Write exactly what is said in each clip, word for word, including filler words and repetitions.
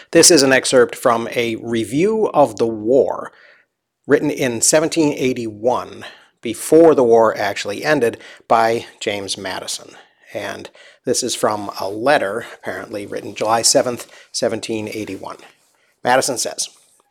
This is an excerpt from a review of the war written in seventeen eighty-one, before the war actually ended, by James Madison. And this is from a letter, apparently written July seventh, seventeen eighty-one. Madison says,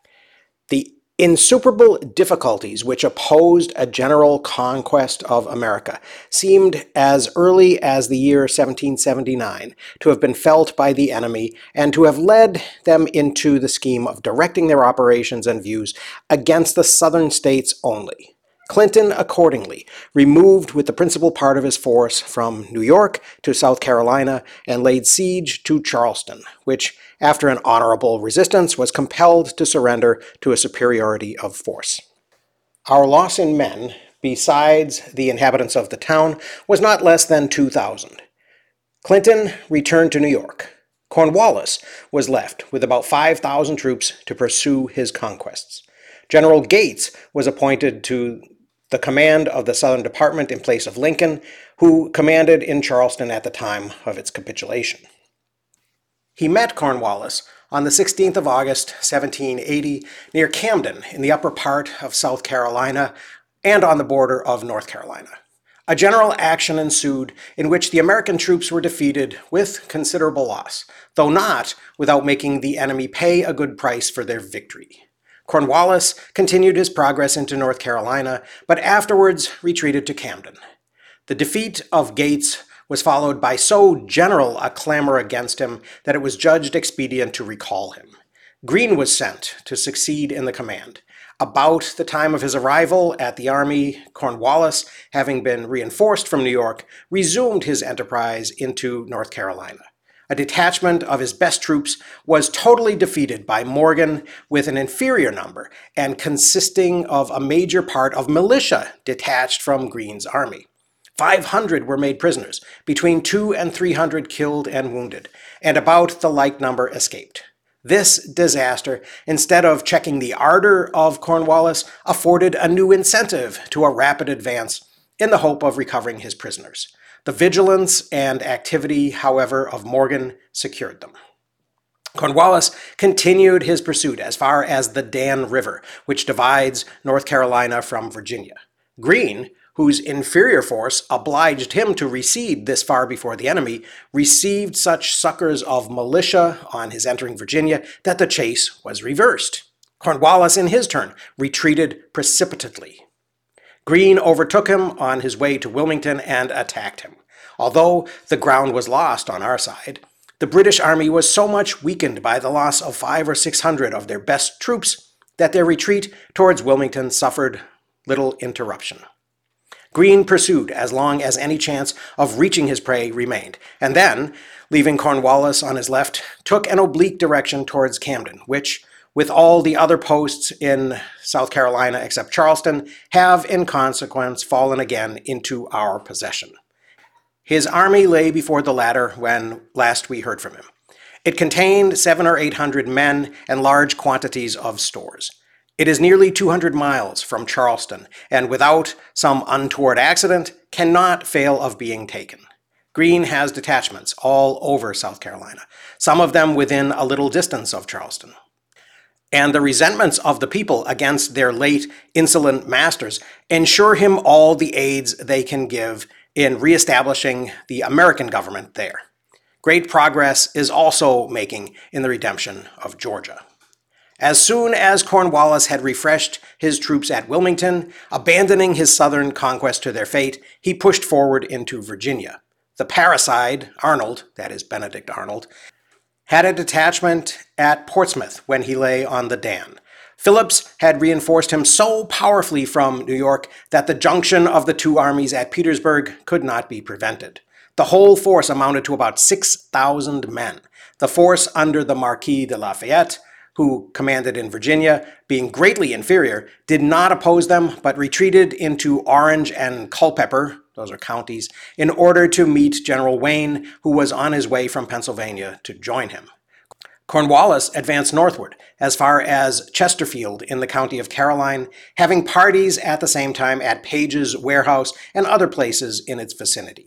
"The insuperable difficulties which opposed a general conquest of America seemed as early as the year seventeen seventy-nine to have been felt by the enemy and to have led them into the scheme of directing their operations and views against the southern states only. Clinton accordingly removed with the principal part of his force from New York to South Carolina and laid siege to Charleston, which, after an honorable resistance, was compelled to surrender to a superiority of force. Our loss in men, besides the inhabitants of the town, was not less than two thousand. Clinton returned to New York. Cornwallis was left with about five thousand troops to pursue his conquests. General Gates was appointed to the command of the Southern Department in place of Lincoln, who commanded in Charleston at the time of its capitulation. He met Cornwallis on the sixteenth of August, seventeen eighty, near Camden in the upper part of South Carolina and on the border of North Carolina. A general action ensued in which the American troops were defeated with considerable loss, though not without making the enemy pay a good price for their victory. Cornwallis continued his progress into North Carolina, but afterwards retreated to Camden. The defeat of Gates was followed by so general a clamor against him that it was judged expedient to recall him. Greene was sent to succeed in the command. About the time of his arrival at the army, Cornwallis, having been reinforced from New York, resumed his enterprise into North Carolina. A detachment of his best troops was totally defeated by Morgan with an inferior number and consisting of a major part of militia detached from Greene's army. Five hundred were made prisoners, between two and three hundred killed and wounded, and about the like number escaped. This disaster, instead of checking the ardor of Cornwallis, afforded a new incentive to a rapid advance in the hope of recovering his prisoners. The vigilance and activity, however, of Morgan secured them. Cornwallis continued his pursuit as far as the Dan River, which divides North Carolina from Virginia. Greene, whose inferior force obliged him to recede this far before the enemy, received such succors of militia on his entering Virginia that the chase was reversed. Cornwallis, in his turn, retreated precipitately. Greene overtook him on his way to Wilmington and attacked him. Although the ground was lost on our side, the British army was so much weakened by the loss of five or six hundred of their best troops that their retreat towards Wilmington suffered little interruption. Greene pursued as long as any chance of reaching his prey remained, and then, leaving Cornwallis on his left, took an oblique direction towards Camden, which, with all the other posts in South Carolina except Charleston, have in consequence fallen again into our possession. His army lay before the latter when last we heard from him. It contained seven or eight hundred men and large quantities of stores. It is nearly two hundred miles from Charleston, and without some untoward accident, cannot fail of being taken. Greene has detachments all over South Carolina, some of them within a little distance of Charleston. And the resentments of the people against their late insolent masters ensure him all the aids they can give in reestablishing the American government there. Great progress is also making in the redemption of Georgia. As soon as Cornwallis had refreshed his troops at Wilmington, abandoning his southern conquest to their fate, he pushed forward into Virginia. The parricide, Arnold, that is Benedict Arnold, had a detachment at Portsmouth when he lay on the Dan. Phillips had reinforced him so powerfully from New York that the junction of the two armies at Petersburg could not be prevented. The whole force amounted to about six thousand men. The force under the Marquis de Lafayette, who commanded in Virginia, being greatly inferior, did not oppose them, but retreated into Orange and Culpeper, those are counties, in order to meet General Wayne, who was on his way from Pennsylvania to join him. Cornwallis advanced northward as far as Chesterfield in the county of Caroline, having parties at the same time at Page's warehouse and other places in its vicinity.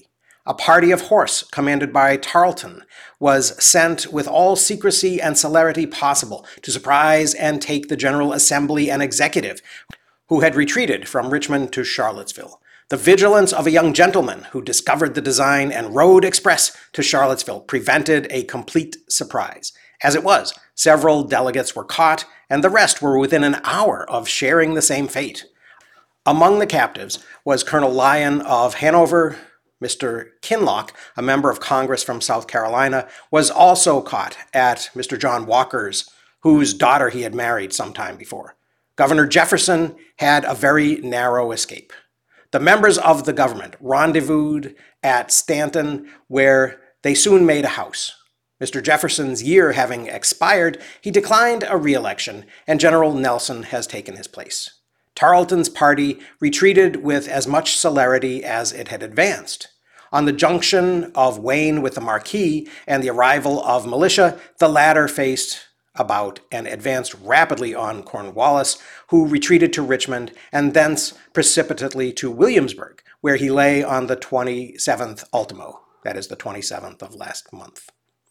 A party of horse, commanded by Tarleton, was sent with all secrecy and celerity possible to surprise and take the General Assembly and Executive, who had retreated from Richmond to Charlottesville. The vigilance of a young gentleman who discovered the design and rode express to Charlottesville prevented a complete surprise. As it was, several delegates were caught, and the rest were within an hour of sharing the same fate. Among the captives was Colonel Lyon of Hanover. Mister Kinloch, a member of Congress from South Carolina, was also caught at Mister John Walker's, whose daughter he had married some time before. Governor Jefferson had a very narrow escape. The members of the government rendezvoused at Stanton, where they soon made a house. Mister Jefferson's year having expired, he declined a re-election, and General Nelson has taken his place. Tarleton's party retreated with as much celerity as it had advanced. On the junction of Wayne with the Marquis and the arrival of militia, the latter faced about and advanced rapidly on Cornwallis, who retreated to Richmond and thence precipitately to Williamsburg, where he lay on the twenty-seventh ultimo, that is the twenty-seventh of last month.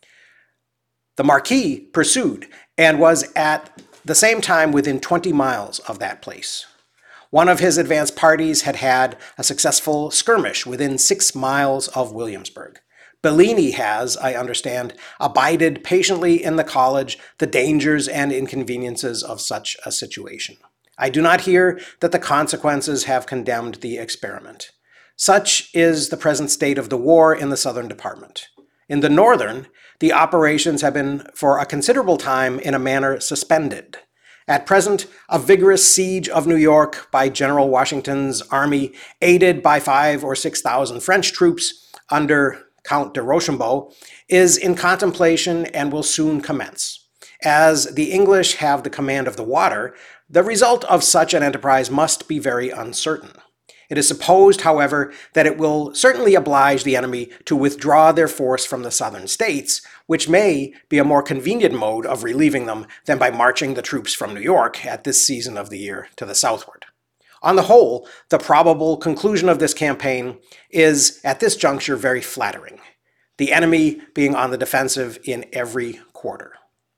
The Marquis pursued and was at the same time within twenty miles of that place. One of his advance parties had had a successful skirmish within six miles of Williamsburg. Bellini has, I understand, abided patiently in the college the dangers and inconveniences of such a situation. I do not hear that the consequences have condemned the experiment. Such is the present state of the war in the Southern Department. In the Northern, the operations have been for a considerable time in a manner suspended. At present, a vigorous siege of New York by General Washington's army, aided by five or six thousand French troops under Count de Rochambeau, is in contemplation and will soon commence. As the English have the command of the water, the result of such an enterprise must be very uncertain. It is supposed, however, that it will certainly oblige the enemy to withdraw their force from the southern states, which may be a more convenient mode of relieving them than by marching the troops from New York at this season of the year to the southward. On the whole, the probable conclusion of this campaign is at this juncture very flattering, the enemy being on the defensive in every quarter.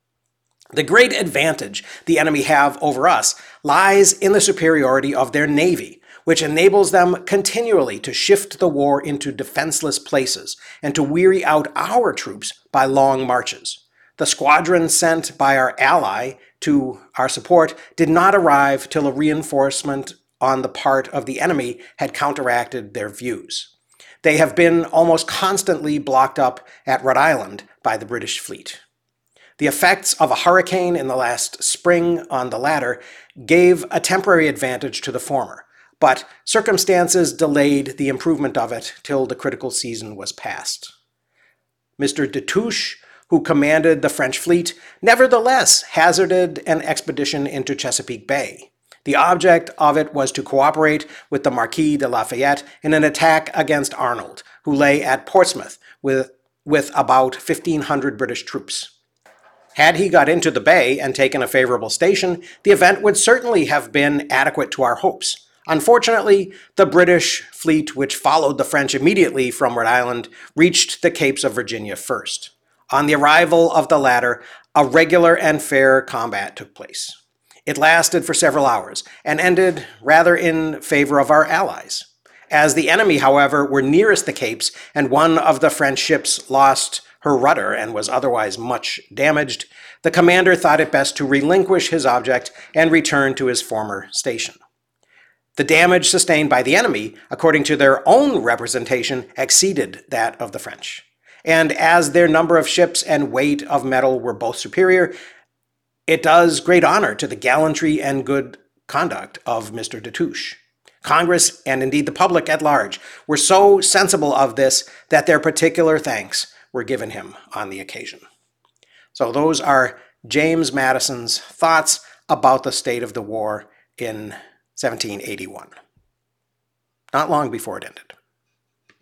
The great advantage the enemy have over us lies in the superiority of their navy, which enables them continually to shift the war into defenseless places and to weary out our troops by long marches. The squadron sent by our ally to our support did not arrive till a reinforcement on the part of the enemy had counteracted their views. They have been almost constantly blocked up at Rhode Island by the British fleet. The effects of a hurricane in the last spring on the latter gave a temporary advantage to the former, but circumstances delayed the improvement of it till the critical season was past. Mister Destouches, who commanded the French fleet, nevertheless hazarded an expedition into Chesapeake Bay. The object of it was to cooperate with the Marquis de Lafayette in an attack against Arnold, who lay at Portsmouth with, with about fifteen hundred British troops. Had he got into the bay and taken a favorable station, the event would certainly have been adequate to our hopes. Unfortunately, the British fleet, which followed the French immediately from Rhode Island, reached the Capes of Virginia first. On the arrival of the latter, a regular and fair combat took place. It lasted for several hours and ended rather in favor of our allies. As the enemy, however, were nearest the Capes and one of the French ships lost her rudder and was otherwise much damaged, the commander thought it best to relinquish his object and return to his former station. The damage sustained by the enemy, according to their own representation, exceeded that of the French. And as their number of ships and weight of metal were both superior, it does great honor to the gallantry and good conduct of Mister Destouches. Congress, and indeed the public at large, were so sensible of this that their particular thanks were given him on the occasion. So those are James Madison's thoughts about the state of the war in seventeen eighty-one, not long before it ended.